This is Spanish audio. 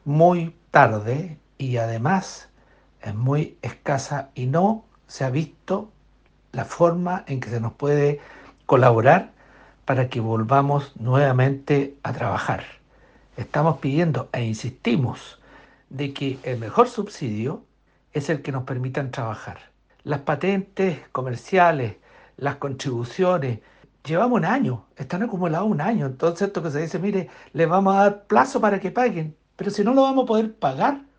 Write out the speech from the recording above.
muy tarde y además es muy escasa y no se ha visto la forma en que se nos puede colaborar para que volvamos nuevamente a trabajar. Estamos pidiendo e insistimos de que el mejor subsidio es el que nos permitan trabajar. Las patentes comerciales, las contribuciones, llevamos un año, están acumulados un año. Entonces esto que se dice, mire, les vamos a dar plazo para que paguen, pero si no lo vamos a poder pagar,